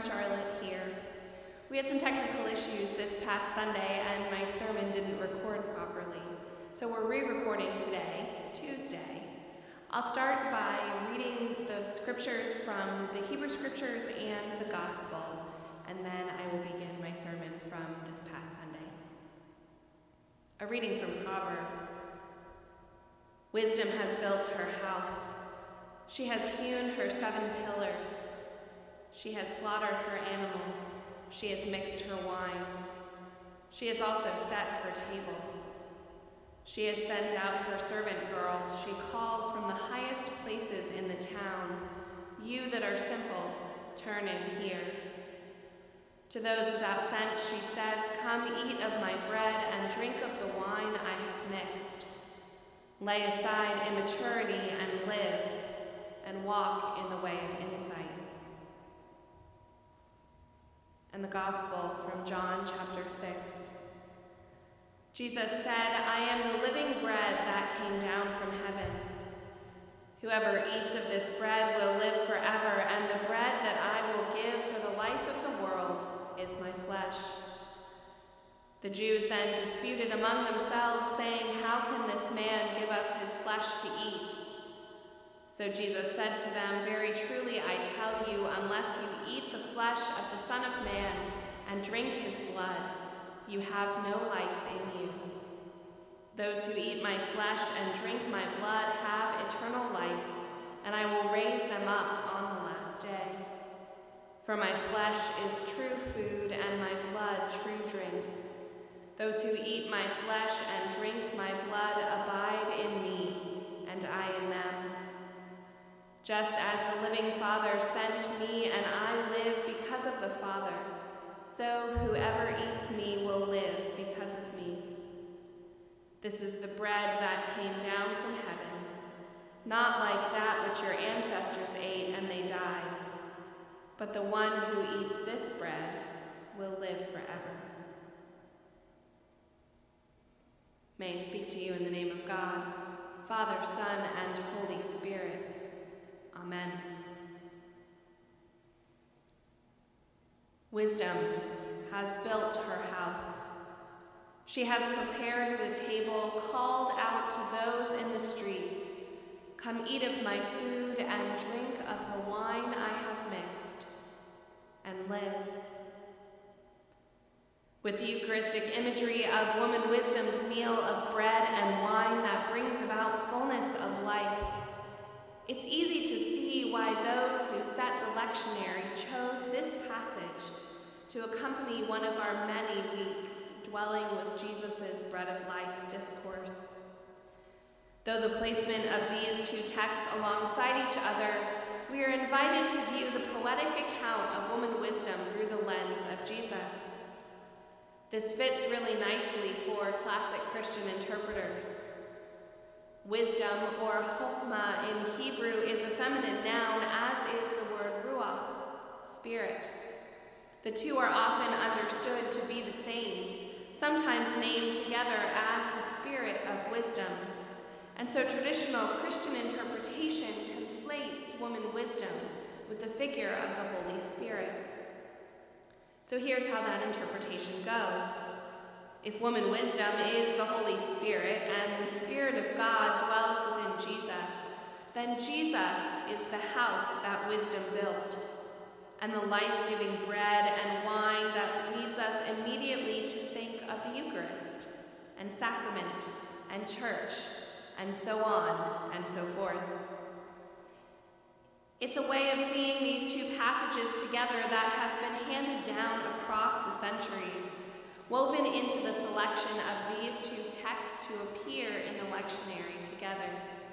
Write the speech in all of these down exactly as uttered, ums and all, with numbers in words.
Friend Charlotte here. We had some technical issues this past Sunday and my sermon didn't record properly, so we're re-recording today, Tuesday. I'll start by reading the scriptures from the Hebrew Scriptures and the Gospel, and then I will begin my sermon from this past Sunday. A reading from Proverbs. Wisdom has built her house. She has hewn her seven pillars. She has slaughtered her animals. She has mixed her wine. She has also set her table. She has sent out her servant girls. She calls from the highest places in the town. You that are simple, turn in here. To those without sense she says, come eat of my bread and drink of the wine I have mixed. Lay aside immaturity and live, and walk in the way of insight. And the Gospel from John chapter six. Jesus said, I am the living bread that came down from heaven. Whoever eats of this bread will live forever, and the bread that I will give for the life of the world is my flesh. The Jews then disputed among themselves, saying, how can this man give us his flesh to eat? So Jesus said to them, very truly I tell you, unless you eat the flesh of the Son of Man and drink his blood, you have no life in you. Those who eat my flesh and drink my blood have eternal life, and I will raise them up on the last day. For my flesh is true food, and my blood true drink. Those who eat my flesh and drink my blood abide in me, and I in them. Just as the living Father sent me, and I live because of the Father, so whoever eats me will live because of me. This is the bread that came down from heaven, not like that which your ancestors ate and they died, but the one who eats this bread will live forever. May I speak to you in the name of God, Father, Son, and Holy Spirit. Amen. Wisdom has built her house. She has prepared the table, called out to those in the streets, come eat of my food and drink of the wine I have mixed, and live. With the Eucharistic imagery of woman wisdom's meal of bread and wine that brings about fullness of life, it's easy to see why those who set the lectionary chose this passage to accompany one of our many weeks dwelling with Jesus' Bread of Life discourse. Though the placement of these two texts alongside each other, we are invited to view the poetic account of woman wisdom through the lens of Jesus. This fits really nicely for classic Christian interpreters. Wisdom, or chokhmah in Hebrew, is a feminine noun, as is the word ruach, spirit. The two are often understood to be the same, sometimes named together as the spirit of wisdom. And so traditional Christian interpretation conflates woman wisdom with the figure of the Holy Spirit. So here's how that interpretation goes. If woman wisdom is the Holy Spirit and the Spirit of God dwells within Jesus, then Jesus is the house that wisdom built, and the life-giving bread and wine that leads us immediately to think of the Eucharist and sacrament and church and so on and so forth. It's a way of seeing these two passages together that has been handed down across the centuries, woven into the selection of these two texts to appear in the lectionary together.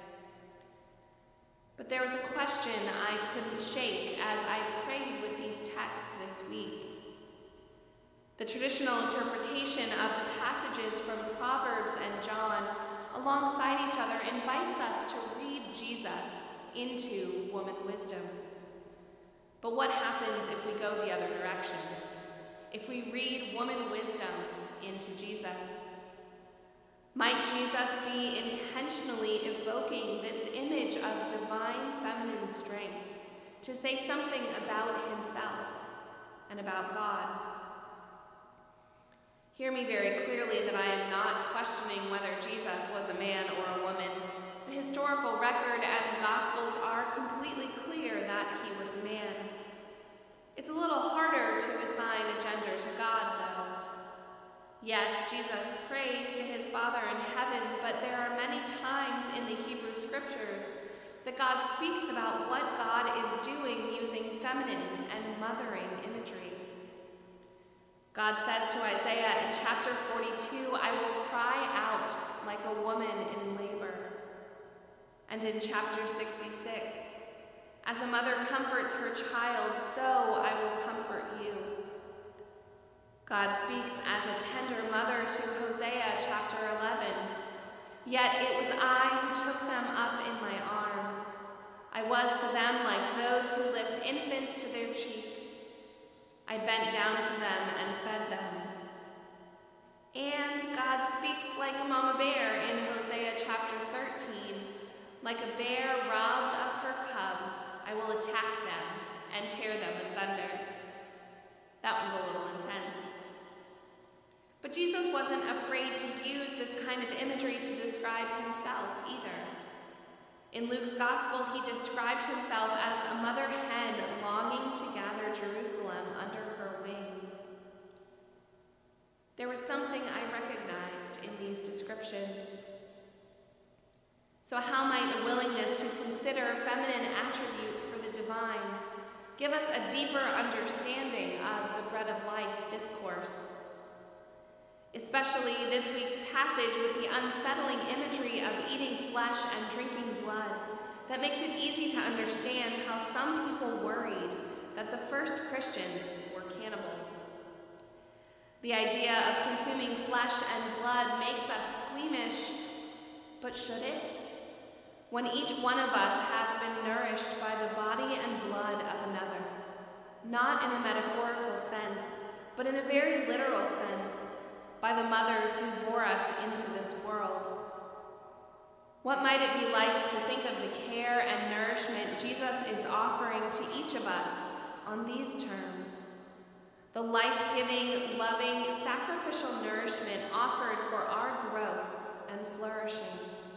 But there was a question I couldn't shake as I prayed with these texts this week. The traditional interpretation of the passages from Proverbs and John alongside each other invites us to read Jesus into woman wisdom. But what happens if we go the other direction? If we read woman wisdom into Jesus? Might Jesus be intentionally evoking this image of divine feminine strength to say something about himself, and about God. Hear me very clearly that I am not questioning whether Jesus was a man or a woman. The historical record and the Gospels are completely clear that he was a man. It's a little harder to assign a gender to God, though. Yes, Jesus prays to his Father in heaven, but there are many times in the Hebrew Scriptures that God speaks about what God is doing using feminine and mothering imagery. God says to Isaiah in chapter forty-two, "I will cry out like a woman in labor." And in chapter sixty-six, "As a mother comforts her child, so I will comfort you." God speaks as a tender mother to Hosea chapter eleven, "Yet it was I who took them up in my arms. I was to them like those who lift infants to their cheeks. I bent down to them and fed them." And God speaks like a mama bear in Hosea chapter thirteen, "Like a bear robbed of her cubs, I will attack them and tear them asunder." That one's a little intense. But Jesus wasn't afraid to use this kind of imagery to describe himself either. In Luke's gospel, he described himself as a mother hen longing to gather Jerusalem under her wing. There was something I recognized in these descriptions. So how might a willingness to consider feminine attributes for the divine give us a deeper understanding of the bread of life discourse? Especially this week's passage with the unsettling imagery of eating flesh and drinking blood that makes it easy to understand how some people worried that the first Christians were cannibals. The idea of consuming flesh and blood makes us squeamish, but should it? When each one of us has been nourished by the body and blood of another, not in a metaphorical sense, but in a very literal sense, by the mothers who bore us into this world. What might it be like to think of the care and nourishment Jesus is offering to each of us on these terms? The life-giving, loving, sacrificial nourishment offered for our growth and flourishing.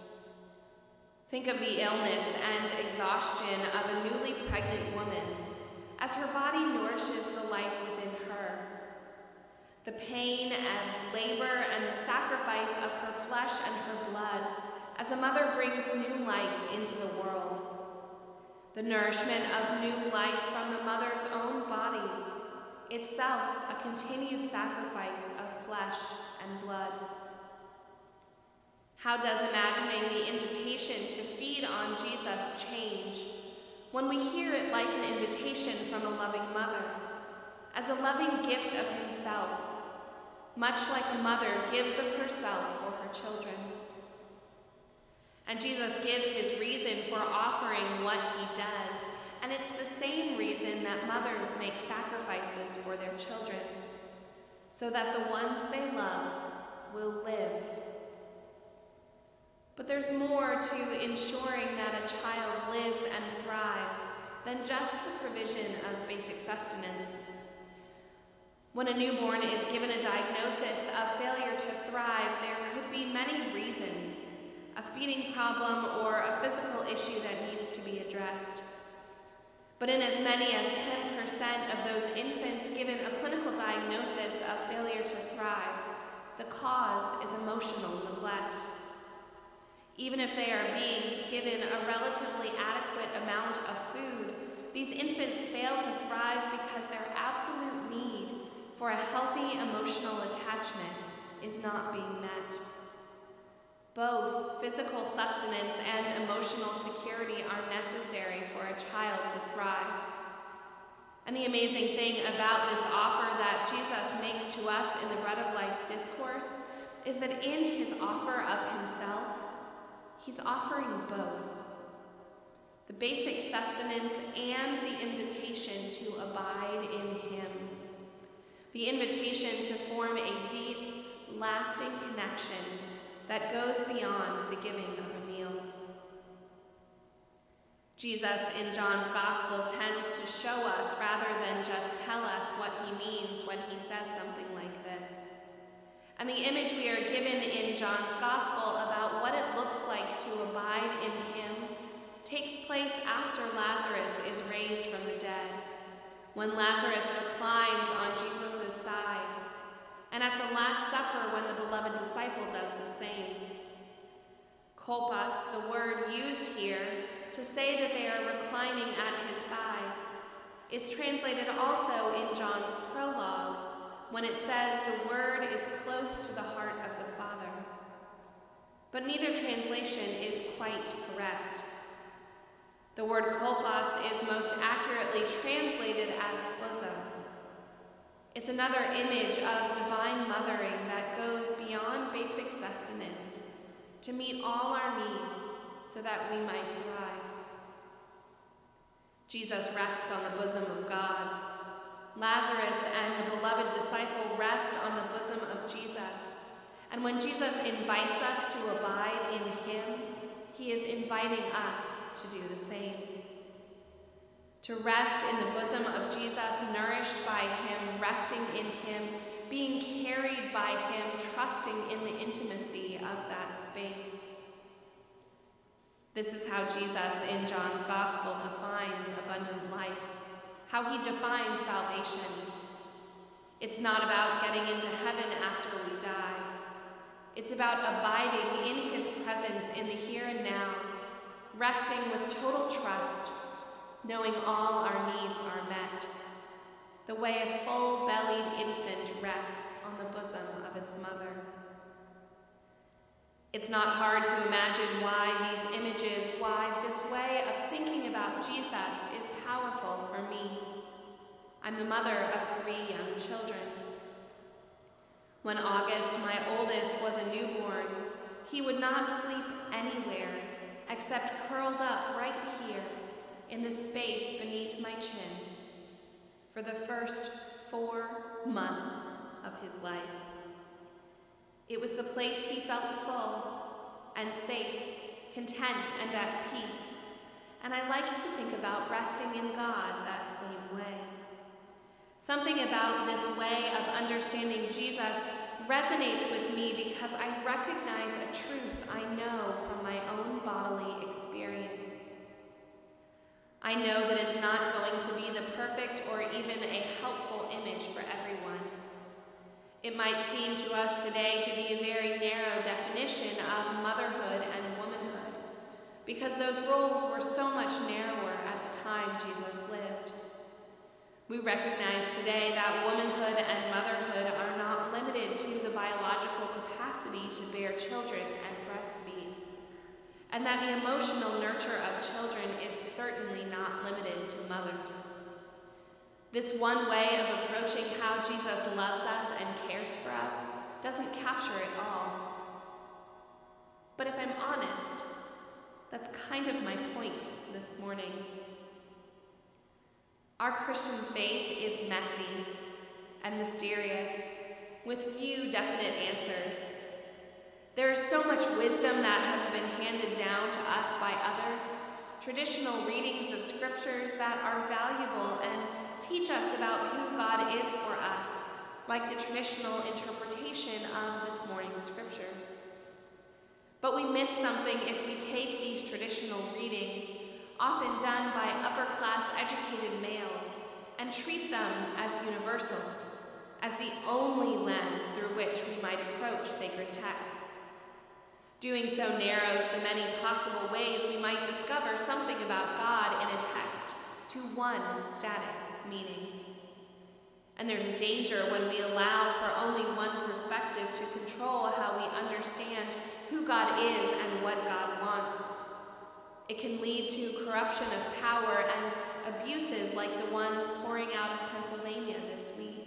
Think of the illness and exhaustion of a newly pregnant woman as her body nourishes the life within her. The pain and labor and the sacrifice of her flesh and her blood as a mother brings new life into the world. The nourishment of new life from the mother's own body, itself a continued sacrifice of flesh and blood. How does imagining the invitation to feed on Jesus change when we hear it like an invitation from a loving mother, as a loving gift of himself, much like a mother gives of herself for her children? And Jesus gives his reason for offering what he does, and it's the same reason that mothers make sacrifices for their children, so that the ones they love will live. But there's more to ensuring that a child lives and thrives than just the provision of basic sustenance. When a newborn is given a diagnosis of failure to thrive, there could be many reasons: a feeding problem or a physical issue that needs to be addressed. But in as many as ten percent of those infants given a clinical diagnosis of failure to thrive, the cause is emotional neglect. Even if they are being given a relatively adequate amount of food, these infants fail to thrive because their absolute need for a healthy emotional attachment is not being met. Both physical sustenance and emotional security are necessary for a child to thrive. And the amazing thing about this offer that Jesus makes to us in the Bread of Life discourse is that in his offer of himself, he's offering both: the basic sustenance and the invitation to abide in him. The invitation to form a deep, lasting connection that goes beyond the giving of a meal. Jesus in John's Gospel tends to show us rather than just tell us what he when he says something like this. And the image we are given in John's Gospel about what it looks like to abide in him takes place after Lazarus is raised from the dead, when Lazarus reclines on Jesus' side, and at the Last Supper when the beloved disciple does the same. Kolpas, the word used here to say that they are reclining at his side, is translated also in John's prologue when it says the word is close to the heart of the Father. But neither translation is quite correct. The word kolpas is most accurately translated as bosom. It's another image of divine mothering that goes beyond basic sustenance to meet all our needs so that we might thrive. Jesus rests on the bosom of God. Lazarus and the beloved disciple rest on the bosom of Jesus. And when Jesus invites us to abide in him, he is inviting us to do the same. To rest in the bosom of Jesus, nourished by him, resting in him, being carried by him, trusting in the intimacy of that space. This is how Jesus in John's Gospel defines abundant life, how he defines salvation. It's not about getting into heaven after we die. It's about abiding in his presence in the here and now, resting with total trust, knowing all our needs are met, the way a full-bellied infant rests on the bosom of its mother. It's not hard to imagine why these images, why this way of thinking about Jesus is powerful for me. I'm the mother of three young children. When August, my oldest, was a newborn, he would not sleep anywhere except curled up right here in the space beneath my chin for the first four months of his life. It was the place he felt full and safe, content and at peace, and I like to think about resting in God that same way. Something about this way of understanding Jesus resonates with me because I recognize a truth I know from my own bodily experience. I know that it's not going to be the perfect or even a helpful image for everyone. It might seem to us today to be a very narrow definition of motherhood and womanhood, because those roles were so much narrower at the time Jesus lived. We recognize today that womanhood and motherhood are not limited to the biological capacity to bear children and breastfeed, and that the emotional nurture of children is certainly not limited to mothers. This one way of approaching how Jesus loves us and cares for us doesn't capture it all. But if I'm honest, that's kind of my point this morning. Our Christian faith is messy and mysterious, with few definite answers. There is so much wisdom that has been handed down to us by others, traditional readings of scriptures that are valuable and teach us about who God is for us, like the traditional interpretation of this morning's scriptures. But we miss something if we take these traditional readings, often done by upper-class educated males, and treat them as universals, as the only lens through which we might approach sacred texts. Doing so narrows the many possible ways we might discover something about God in a text to one static meaning. And there's a danger when we allow for only one perspective to control how we understand who God is and what God wants. It can lead to corruption of power and abuses like the ones pouring out of Pennsylvania this week.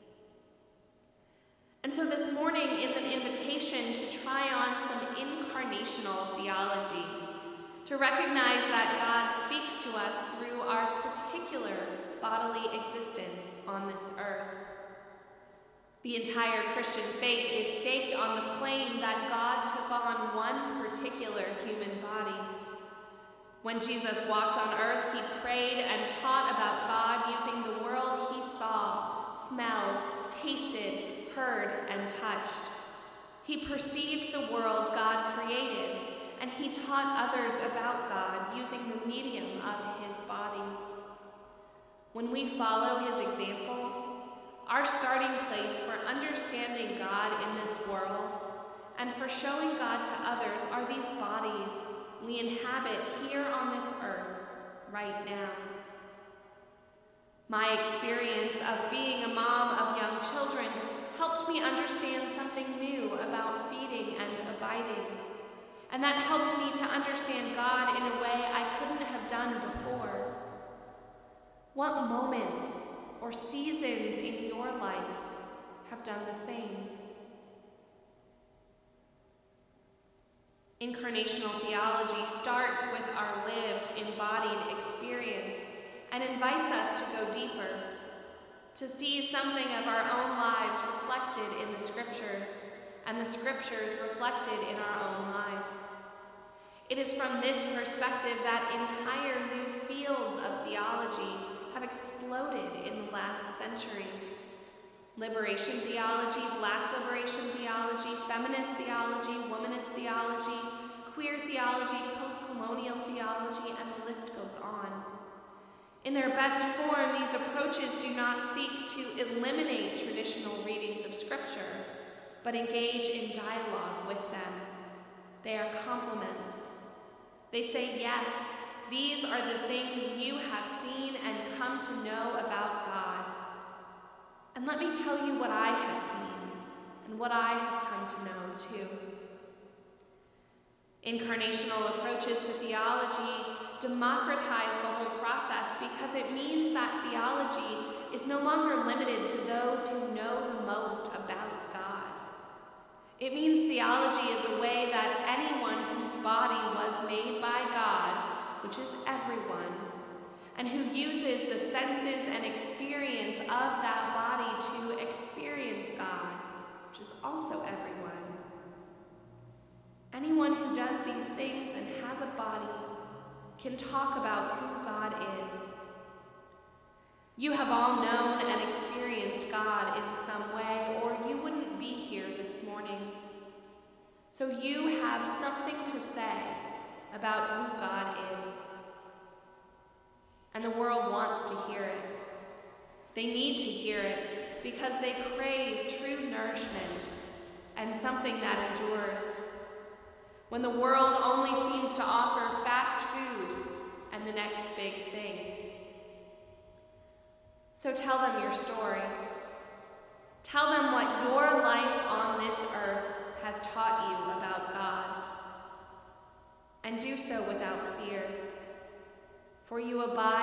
And so this morning is an invitation to try on some incarnational theology, to recognize that God speaks to us through our particular bodily existence on this earth. The entire Christian faith is staked on the claim that God took on one particular human body. When Jesus walked on earth, he prayed and taught about God using the world he saw, smelled, tasted, heard, and touched. He perceived the world God created, and he taught others about God using the medium of his body. When we follow his example, our starting place for understanding God in this world and for showing God to others are these bodies we inhabit here on this earth right now. My experience of being a mom of young children helped me understand something new about feeding and abiding, and that helped me to understand God in a way I couldn't have done before. What moments or seasons in your life have done the same? Incarnational theology starts with our lived, embodied experience and invites us to go deeper, to see something of our own lives reflected in the scriptures, and the scriptures reflected in our own lives. It is from this perspective that entire new fields of theology have exploded in the last century. Liberation theology, Black liberation theology, feminist theology, womanist theology, queer theology, post-colonial theology, and the list goes on. In their best form, these approaches do not seek to eliminate traditional readings of Scripture, but engage in dialogue with them. They are complements. They say, yes, these are the things you have seen and come to know about God. And let me tell you what I have seen and what I have come to know too. Incarnational approaches to theology democratize the whole process because it means that theology is no longer limited to those who know the most about God. It means theology is a way that anyone whose body was made by God, which is everyone, and who uses the senses and experience of that body to experience God, which is also everyone. Anyone who does these things and has a body can talk about who God is. You have all known and experienced God in some way, or you wouldn't be here this morning. So you have something to say about who God is. And the world wants to hear it. They need to hear it because they crave true nourishment and something that endures. When the world only seems to offer fast food and the next big thing. So tell them your story. Tell them what your life on this earth has taught you about God. And do so without fear, for you abide